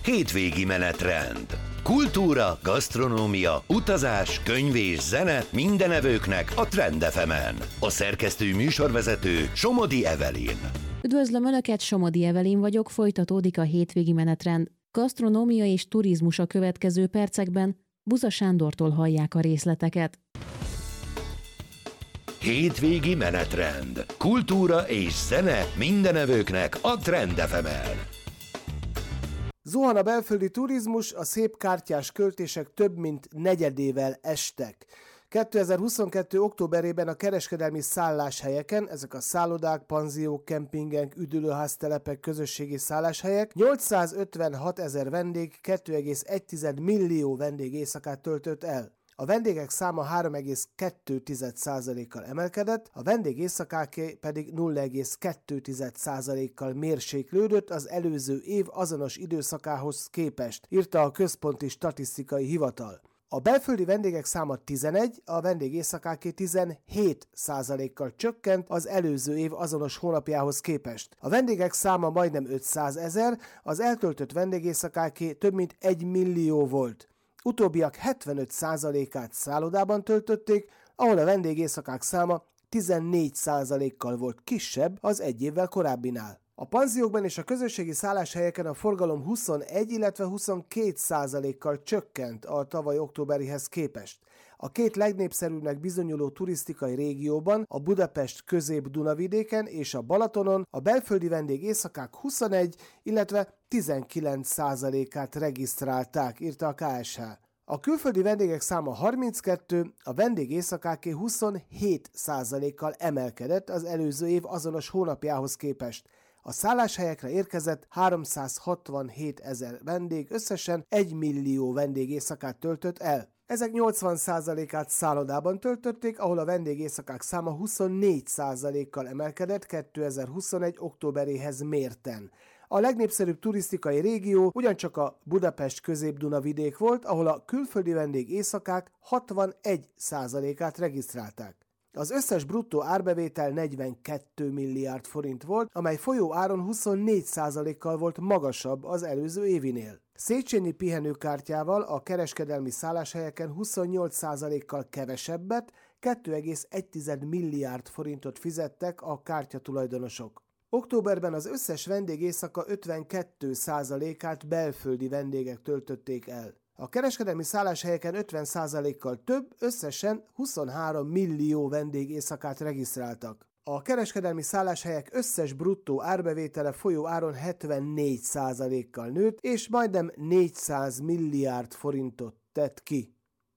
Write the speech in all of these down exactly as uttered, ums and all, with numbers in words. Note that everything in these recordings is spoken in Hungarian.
Hétvégi menetrend. Kultúra, gasztronómia, utazás, könyv és zene minden evőknek a Trend ef emen. A szerkesztő műsorvezető Somodi Evelyn. Üdvözlöm Önöket, Somodi Evelyn vagyok, folytatódik a hétvégi menetrend. Gasztronómia és turizmus a következő percekben, Buza Sándortól hallják a részleteket. Hétvégi menetrend. Kultúra és zene minden evőknek a Trend ef emen. Zuhan a belföldi turizmus, a szép kártyás költések több mint negyedével estek. kétezer-huszonkettő. októberében a kereskedelmi szálláshelyeken, ezek a szállodák, panziók, kempingek, üdülőháztelepek, közösségi szálláshelyek, nyolcszázötvenhat ezer vendég két egész egy millió vendég éjszakát töltött el. A vendégek száma három egész kettő százalékkal emelkedett, a vendég éjszakáké pedig nulla egész kettő százalékkal mérséklődött az előző év azonos időszakához képest, írta a Központi Statisztikai Hivatal. A belföldi vendégek száma tizenegy, a vendég éjszakáké tizenhét százalékkal csökkent az előző év azonos hónapjához képest. A vendégek száma majdnem ötszázezer, az eltöltött vendégéjszakáké több mint egy millió volt. Utóbbiak hetvenöt százalékát szállodában töltötték, ahol a vendégéjszakák száma tizennégy százalékkal volt kisebb az egy évvel korábbinál. A panziókban és a közösségi szálláshelyeken a forgalom huszonegy, illetve huszonkét százalékkal csökkent a tavaly októberihez képest. A két legnépszerűbbnek bizonyuló turisztikai régióban, a Budapest közép-Dunavidéken és a Balatonon a belföldi vendég éjszakák huszonegy, illetve tizenkilenc százalékát regisztrálták, írta a ká es há. A külföldi vendégek száma harminckettő, a vendég éjszakáké huszonhét százalékkal emelkedett az előző év azonos hónapjához képest. A szálláshelyekre érkezett háromszázhatvanhét ezer vendég, összesen egy millió vendégéjszakát töltött el. Ezek nyolcvan százalékát szállodában töltötték, ahol a vendégéjszakák száma huszonnégy százalékkal emelkedett kétezer-huszonegy. októberéhez mérten. A legnépszerűbb turisztikai régió ugyancsak a Budapest közép-Dunavidék volt, ahol a külföldi vendég éjszakák hatvanegy százalékát regisztrálták. Az összes bruttó árbevétel negyvenkettő milliárd forint volt, amely folyó áron huszonnégy százalékkal volt magasabb az előző évinél. Széchenyi pihenőkártyával a kereskedelmi szálláshelyeken huszonnyolc százalékkal kevesebbet, két egész egy milliárd forintot fizettek a kártyatulajdonosok. Októberben az összes vendégéjszaka ötvenkét százalékát belföldi vendégek töltötték el. A kereskedelmi szálláshelyeken ötven százalékkal több, összesen huszonhárom millió vendég éjszakát regisztráltak. A kereskedelmi szálláshelyek összes bruttó árbevétele folyó áron hetvennégy százalékkal nőtt, és majdnem négyszáz milliárd forintot tett ki.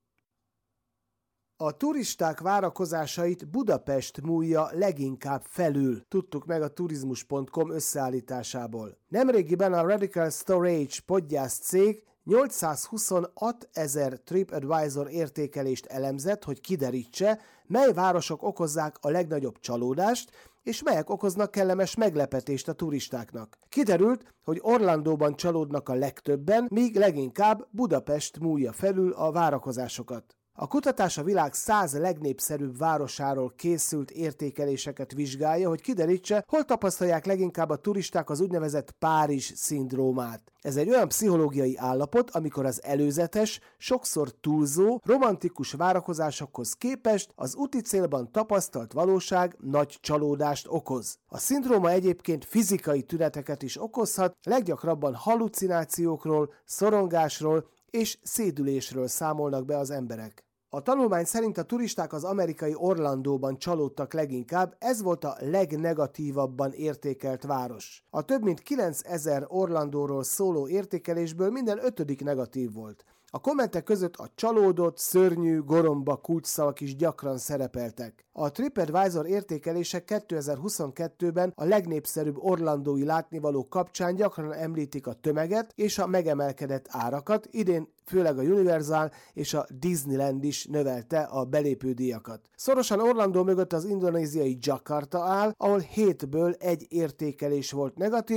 A turisták várakozásait Budapest múlja leginkább felül, tudtuk meg a turizmus pont com összeállításából. Nemrégiben a Radical Storage podgyász cég nyolcszázhuszonhat ezer TripAdvisor értékelést elemzett, hogy kiderítse, mely városok okozzák a legnagyobb csalódást, és melyek okoznak kellemes meglepetést a turistáknak. Kiderült, hogy Orlandóban csalódnak a legtöbben, míg leginkább Budapest múlja felül a várakozásokat. A kutatás a világ száz legnépszerűbb városáról készült értékeléseket vizsgálja, hogy kiderítse, hol tapasztalják leginkább a turisták az úgynevezett Párizs-szindrómát. Ez egy olyan pszichológiai állapot, amikor az előzetes, sokszor túlzó, romantikus várakozásokhoz képest az úti célban tapasztalt valóság nagy csalódást okoz. A szindróma egyébként fizikai tüneteket is okozhat, leggyakrabban hallucinációkról, szorongásról és szédülésről számolnak be az emberek. A tanulmány szerint a turisták az amerikai Orlandóban csalódtak leginkább, ez volt a legnegatívabban értékelt város. A több mint kilencezer Orlandóról szóló értékelésből minden ötödik negatív volt. A kommentek között a csalódott, szörnyű, goromba kulcsszavak is gyakran szerepeltek. A TripAdvisor értékelések kétezer-huszonkettőben a legnépszerűbb orlandói látnivalók kapcsán gyakran említik a tömeget és a megemelkedett árakat, idén főleg a Universal és a Disneyland is növelte a belépődíjakat. Szorosan Orlandó mögött az indonéziai Jakarta áll, ahol hétből egy értékelés volt negatív,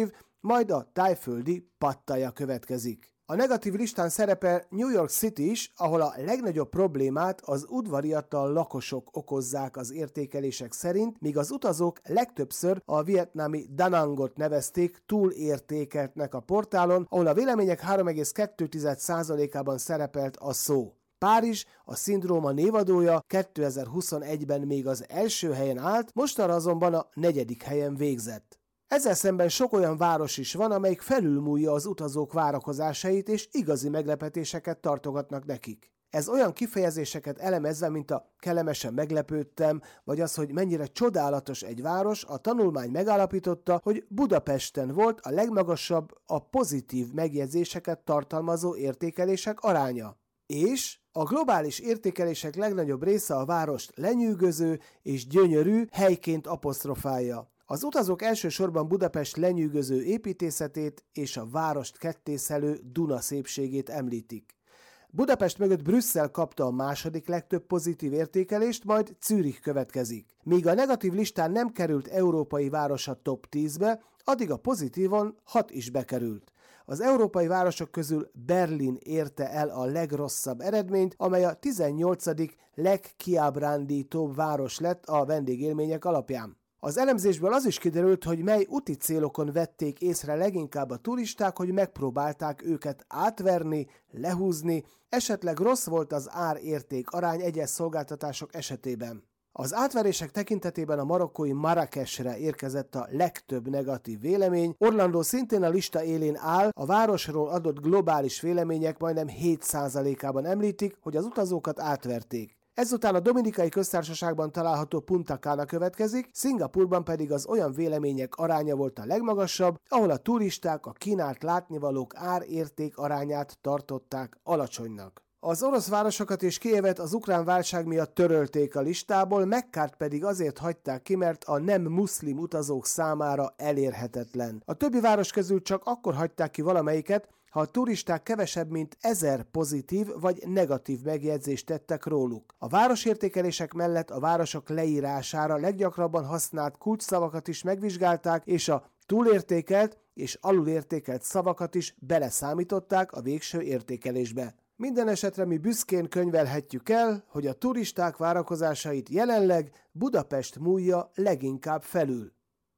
majd a tájföldi Pattaja következik. A negatív listán szerepel New York City is, ahol a legnagyobb problémát az udvariatlan lakosok okozzák az értékelések szerint, míg az utazók legtöbbször a vietnámi Da Nangot nevezték túlértékeltnek a portálon, ahol a vélemények három egész kettő százalékában szerepelt a szó. Párizs, a szindróma névadója kétezer-huszonegyben még az első helyen állt, mostanra azonban a negyedik helyen végzett. Ezzel szemben sok olyan város is van, amelyik felülmúlja az utazók várakozásait, és igazi meglepetéseket tartogatnak nekik. Ez olyan kifejezéseket elemezve, mint a kellemesen meglepődtem, vagy az, hogy mennyire csodálatos egy város, a tanulmány megállapította, hogy Budapesten volt a legmagasabb a pozitív megjegyzéseket tartalmazó értékelések aránya. És a globális értékelések legnagyobb része a várost lenyűgöző és gyönyörű helyként aposztrofálja. Az utazók elsősorban Budapest lenyűgöző építészetét és a várost kettészelő Duna szépségét említik. Budapest mögött Brüsszel kapta a második legtöbb pozitív értékelést, majd Zürich következik. Míg a negatív listán nem került európai város a top tízbe, addig a pozitívon hat is bekerült. Az európai városok közül Berlin érte el a legrosszabb eredményt, amely a tizennyolcadik legkiábrándítóbb város lett a vendégélmények alapján. Az elemzésből az is kiderült, hogy mely úti célokon vették észre leginkább a turisták, hogy megpróbálták őket átverni, lehúzni, esetleg rossz volt az ár-érték arány egyes szolgáltatások esetében. Az átverések tekintetében a marokkói Marrakesre érkezett a legtöbb negatív vélemény, Orlandó szintén a lista élén áll, a városról adott globális vélemények majdnem hét százalékában említik, hogy az utazókat átverték. Ezután a Dominikai Köztársaságban található Punta Cana következik, Szingapurban pedig az olyan vélemények aránya volt a legmagasabb, ahol a turisták a kínált látnivalók ár-érték arányát tartották alacsonynak. Az orosz városokat és Kijevet az ukrán válság miatt törölték a listából, Mekkát pedig azért hagyták ki, mert a nem muszlim utazók számára elérhetetlen. A többi város közül csak akkor hagyták ki valamelyiket, ha a turisták kevesebb mint ezer pozitív vagy negatív megjegyzést tettek róluk. A városértékelések mellett a városok leírására leggyakrabban használt kulcsszavakat is megvizsgálták, és a túlértékelt és alulértékelt szavakat is beleszámították a végső értékelésbe. Minden esetre mi büszkén könyvelhetjük el, hogy a turisták várakozásait jelenleg Budapest múlja leginkább felül.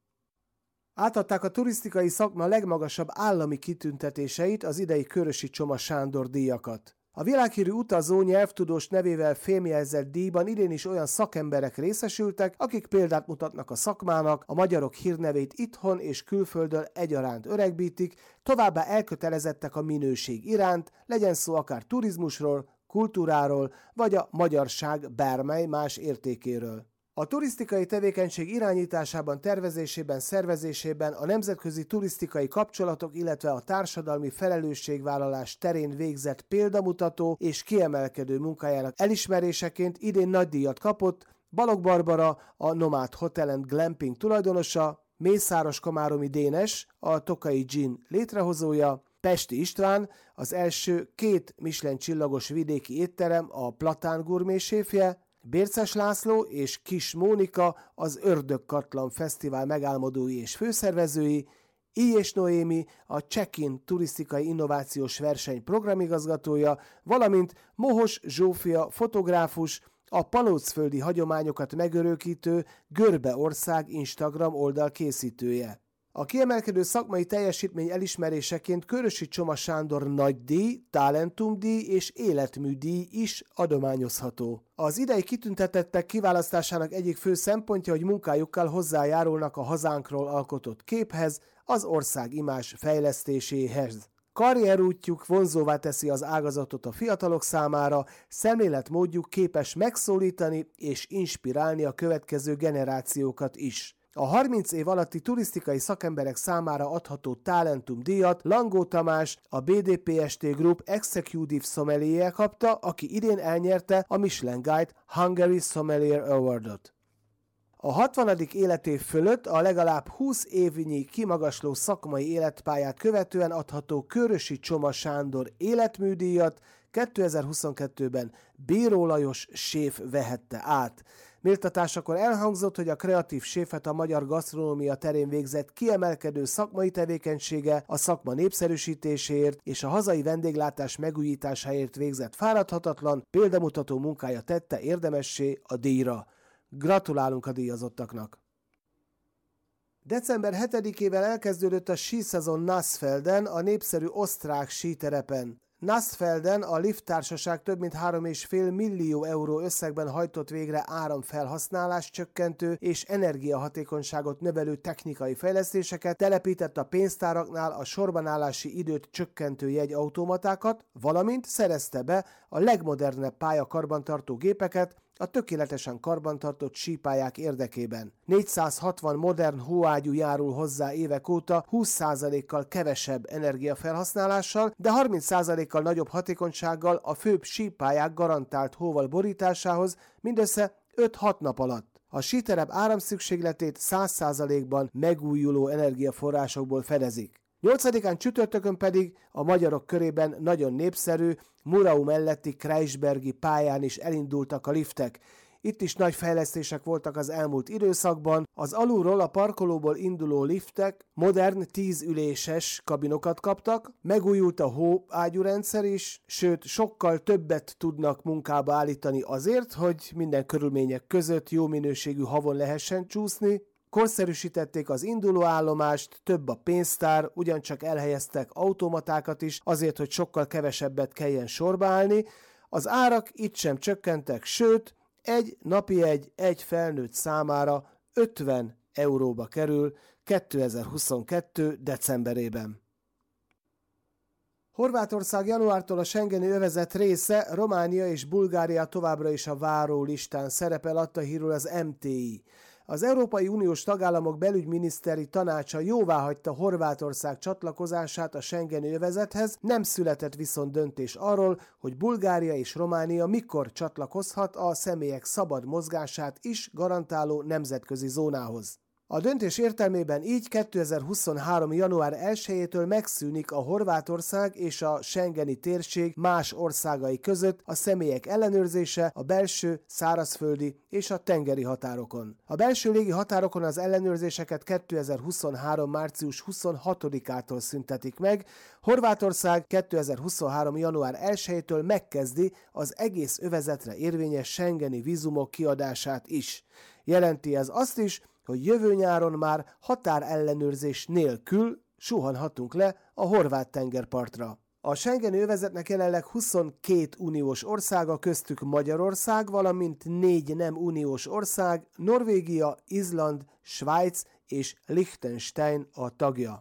Átadták a turisztikai szakma legmagasabb állami kitüntetéseit, az idei Körösi Csoma Sándor díjakat. A világhírű utazó nyelvtudós nevével fémjelzett díjban idén is olyan szakemberek részesültek, akik példát mutatnak a szakmának, a magyarok hírnevét itthon és külföldön egyaránt öregbítik, továbbá elkötelezettek a minőség iránt, legyen szó akár turizmusról, kultúráról, vagy a magyarság bármely más értékéről. A turisztikai tevékenység irányításában, tervezésében, szervezésében, a nemzetközi turisztikai kapcsolatok, illetve a társadalmi felelősségvállalás terén végzett példamutató és kiemelkedő munkájának elismeréseként idén nagy díjat kapott Balogh Barbara, a Nomád Hotel and Glamping tulajdonosa, Mészáros Komáromi Dénes, a Tokai Gin létrehozója, Pesti István, az első két Michelin csillagos vidéki étterem, a Platán Gourmet séfje, Bérces László és Kis Mónika, az Ördögkatlan Fesztivál megálmodói és főszervezői, Ilyes Noémi, a Check-in turisztikai innovációs verseny programigazgatója, valamint Mohos Zsófia fotográfus, a palócföldi hagyományokat megörökítő Görbeország Instagram oldal készítője. A kiemelkedő szakmai teljesítmény elismeréseként Körösi Csoma Sándor nagydíj, talentumdíj és életműdíj is adományozható. Az idei kitüntetettek kiválasztásának egyik fő szempontja, hogy munkájukkal hozzájárulnak a hazánkról alkotott képhez, az ország imázs fejlesztéséhez. Karrierútjuk vonzóvá teszi az ágazatot a fiatalok számára, szemléletmódjuk képes megszólítani és inspirálni a következő generációkat is. A harminc év alatti turisztikai szakemberek számára adható Talentum díjat Langó Tamás, a bé dé pé es té Group Executive Sommelier kapta, aki idén elnyerte a Michelin Guide Hungary Sommelier Awardot. A hatvanadik életév fölött a legalább húsz évnyi kimagasló szakmai életpályát követően adható Körösi Csoma Sándor életműdíjat kétezer-huszonkettőben Bíró Lajos séf vehette át. Méltatásakor elhangzott, hogy a kreatív séfet a magyar gasztronómia terén végzett kiemelkedő szakmai tevékenysége, a szakma népszerűsítéséért és a hazai vendéglátás megújításáért végzett fáradhatatlan, példamutató munkája tette érdemessé a díjra. Gratulálunk a díjazottaknak! december hetedikével elkezdődött a síszezon Nassfelden, a népszerű osztrák síterepen. Nassfelden a lifttársaság több mint három egész öt millió euró összegben hajtott végre áramfelhasználás csökkentő és energiahatékonyságot növelő technikai fejlesztéseket, telepített a pénztáraknál a sorbanállási időt csökkentő jegyautomatákat, valamint szerezte be a legmodernebb pályakarbantartó gépeket a tökéletesen karbantartott sípályák érdekében. négyszázhatvan modern hóágyú járul hozzá évek óta húsz százalékkal kevesebb energiafelhasználással, de harminc százalékkal nagyobb hatékonysággal a főbb sípályák garantált hóval borításához mindössze öt-hat nap alatt. A síterep áramszükségletét száz százalékban megújuló energiaforrásokból fedezik. nyolcadikán csütörtökön pedig a magyarok körében nagyon népszerű Murau melletti Kreisbergi pályán is elindultak a liftek. Itt is nagy fejlesztések voltak az elmúlt időszakban. Az alulról a parkolóból induló liftek modern tízüléses kabinokat kaptak, megújult a hóágyúrendszer is, sőt sokkal többet tudnak munkába állítani azért, hogy minden körülmények között jó minőségű havon lehessen csúszni. Korszerűsítették az indulóállomást, több a pénztár, ugyancsak elhelyeztek automatákat is, azért, hogy sokkal kevesebbet kelljen sorba állni. Az árak itt sem csökkentek, sőt, egy napi egy egy felnőtt számára ötven euróba kerül kétezer-huszonkettő. decemberében. Horvátország januártól a schengeni övezet része, Románia és Bulgária továbbra is a várólistán szerepel, adta hírül az em té i. Az Európai Uniós tagállamok belügyminiszteri tanácsa jóváhagyta Horvátország csatlakozását a schengeni övezethez, nem született viszont döntés arról, hogy Bulgária és Románia mikor csatlakozhat a személyek szabad mozgását is garantáló nemzetközi zónához. A döntés értelmében így kétezer-huszonhárom. január elsejétől megszűnik a Horvátország és a schengeni térség más országai között a személyek ellenőrzése a belső, szárazföldi és a tengeri határokon. A belső légi határokon az ellenőrzéseket kétezer-huszonhárom. március huszonhatodikától szüntetik meg, Horvátország kétezer-huszonhárom. január elsejétől megkezdi az egész övezetre érvényes schengeni vízumok kiadását is. Jelenti ez azt is, hogy jövő nyáron már határellenőrzés nélkül suhanhatunk le a horvát tengerpartra. A schengeni övezetnek jelenleg huszonkét uniós országa, köztük Magyarország, valamint négy nem uniós ország, Norvégia, Izland, Svájc és Liechtenstein a tagja.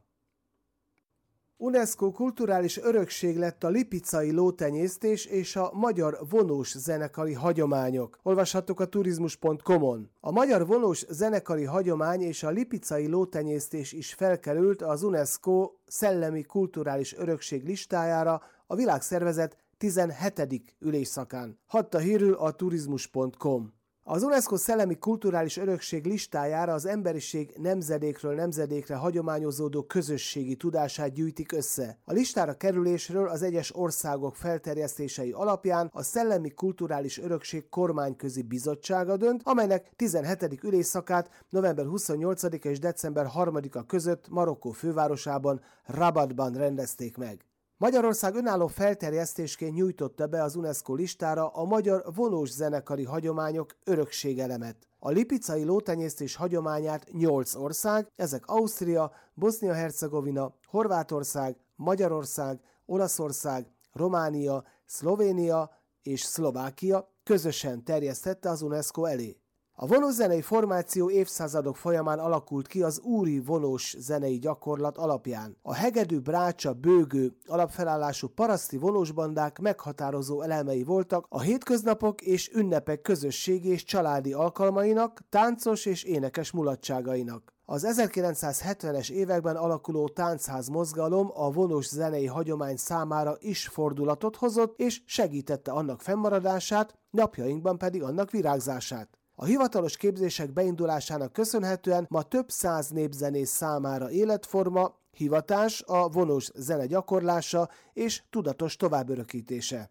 UNESCO kulturális örökség lett a lipicai lótenyésztés és a magyar vonós zenekari hagyományok. Olvashattuk a turizmus pont com-on. A magyar vonós zenekari hagyomány és a lipicai lótenyésztés is felkerült az UNESCO szellemi kulturális örökség listájára a világszervezet tizenhetedik ülésszakán. Hadta hírül a turizmus pont com. Az UNESCO szellemi kulturális örökség listájára az emberiség nemzedékről nemzedékre hagyományozódó közösségi tudását gyűjtik össze. A listára kerülésről az egyes országok felterjesztései alapján a Szellemi Kulturális Örökség Kormányközi Bizottsága dönt, amelynek tizenhetedik ülésszakát november huszonnyolcadika és december harmadika között Marokkó fővárosában, Rabatban rendezték meg. Magyarország önálló felterjesztésként nyújtotta be az UNESCO listára a magyar vonós zenekari hagyományok örökségelemet. A lipicai lótenyésztés hagyományát nyolc ország, ezek Ausztria, Bosznia-Hercegovina, Horvátország, Magyarország, Olaszország, Románia, Szlovénia és Szlovákia közösen terjesztette az UNESCO elé. A vonós zenei formáció évszázadok folyamán alakult ki az úri vonós zenei gyakorlat alapján. A hegedű, brácsa, bőgő alapfelállású paraszti vonósbandák meghatározó elemei voltak a hétköznapok és ünnepek közösségi és családi alkalmainak, táncos és énekes mulatságainak. Az ezerkilencszázhetvenes években alakuló táncház mozgalom a vonós zenei hagyomány számára is fordulatot hozott és segítette annak fennmaradását, napjainkban pedig annak virágzását. A hivatalos képzések beindulásának köszönhetően ma több száz népzenész számára életforma, hivatás a vonós zene gyakorlása és tudatos továbbörökítése.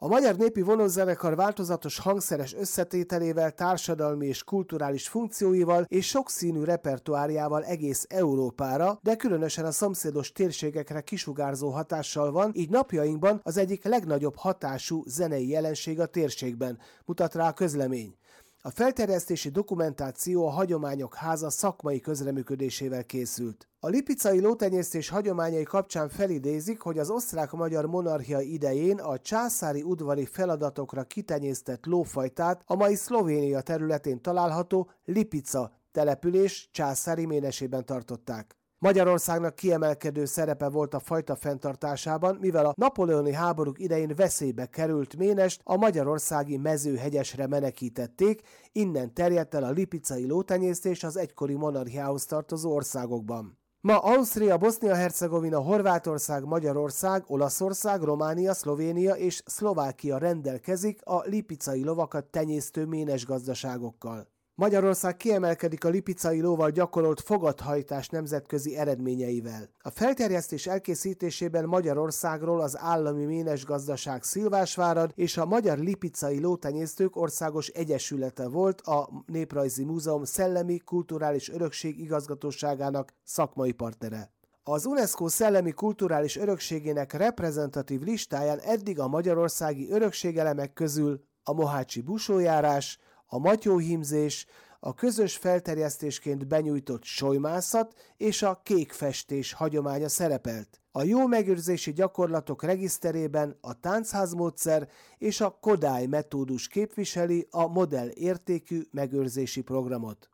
A Magyar Népi Vonózenekar változatos hangszeres összetételével, társadalmi és kulturális funkcióival és sokszínű repertoárjával egész Európára, de különösen a szomszédos térségekre kisugárzó hatással van, így napjainkban az egyik legnagyobb hatású zenei jelenség a térségben, mutat rá a közlemény. A felterjesztési dokumentáció a Hagyományok Háza szakmai közreműködésével készült. A lipicai lótenyésztés hagyományai kapcsán felidézik, hogy az osztrák-magyar monarchia idején a császári udvari feladatokra kitenyésztett lófajtát a mai Szlovénia területén található Lipica település császári ménesében tartották. Magyarországnak kiemelkedő szerepe volt a fajta fenntartásában, mivel a napóleoni háborúk idején veszélybe került ménest a magyarországi Mezőhegyesre menekítették, innen terjedt el a lipicai lótenyésztés az egykori monarchiához tartozó országokban. Ma Ausztria, Bosznia-Hercegovina, Horvátország, Magyarország, Olaszország, Románia, Szlovénia és Szlovákia rendelkezik a lipicai lovakat tenyésztő ménes gazdaságokkal. Magyarország kiemelkedik a lipicai lóval gyakorolt fogathajtás nemzetközi eredményeivel. A felterjesztés elkészítésében Magyarországról az Állami Ménes Gazdaság Szilvásvárad és a Magyar Lipicai Lótenyésztők Országos Egyesülete volt a Néprajzi Múzeum Szellemi Kulturális Örökség Igazgatóságának szakmai partnere. Az UNESCO szellemi kulturális örökségének reprezentatív listáján eddig a magyarországi örökségelemek közül a mohácsi busójárás, a matyóhímzés, a közös felterjesztésként benyújtott solymászat és a kékfestés hagyománya szerepelt. A jó megőrzési gyakorlatok regiszterében a táncházmódszer és a Kodály metódus képviseli a modell értékű megőrzési programot.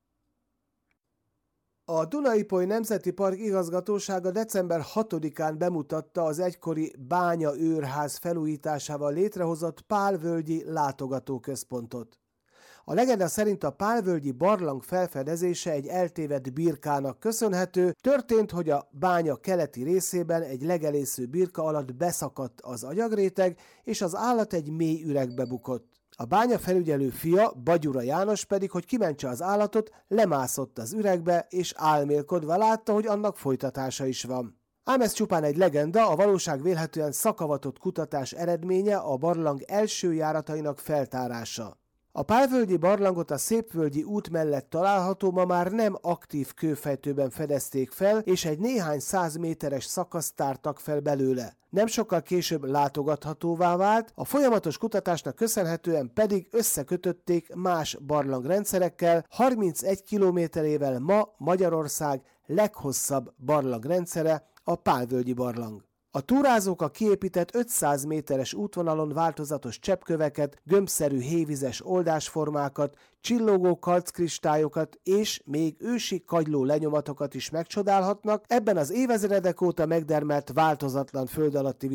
A Duna-Ipoly Nemzeti Park igazgatósága december hatodikán bemutatta az egykori bányaőrház felújításával létrehozott Pálvölgyi látogatóközpontot. A legenda szerint a pálvölgyi barlang felfedezése egy eltévedt birkának köszönhető, történt, hogy a bánya keleti részében egy legelésző birka alatt beszakadt az agyagréteg, és az állat egy mély üregbe bukott. A bánya felügyelő fia, Bagyura János pedig, hogy kimentse az állatot, lemászott az üregbe, és álmélkodva látta, hogy annak folytatása is van. Ám ez csupán egy legenda, a valóság vélhetően szakavatott kutatás eredménye, a barlang első járatainak feltárása. A pálvölgyi barlangot a Szépvölgyi út mellett található, ma már nem aktív kőfejtőben fedezték fel, és egy néhány száz méteres szakaszt tártak fel belőle. Nem sokkal később látogathatóvá vált, a folyamatos kutatásnak köszönhetően pedig összekötötték más barlangrendszerekkel, harmincegy kilométerével ma Magyarország leghosszabb barlangrendszere, a Pálvölgyi barlang. A túrázók a kiépített ötszáz méteres útvonalon változatos cseppköveket, gömbszerű hévizes oldásformákat, csillogó kalckristályokat és még ősi kagyló lenyomatokat is megcsodálhatnak ebben az évezredek óta megdermelt változatlan föld alatti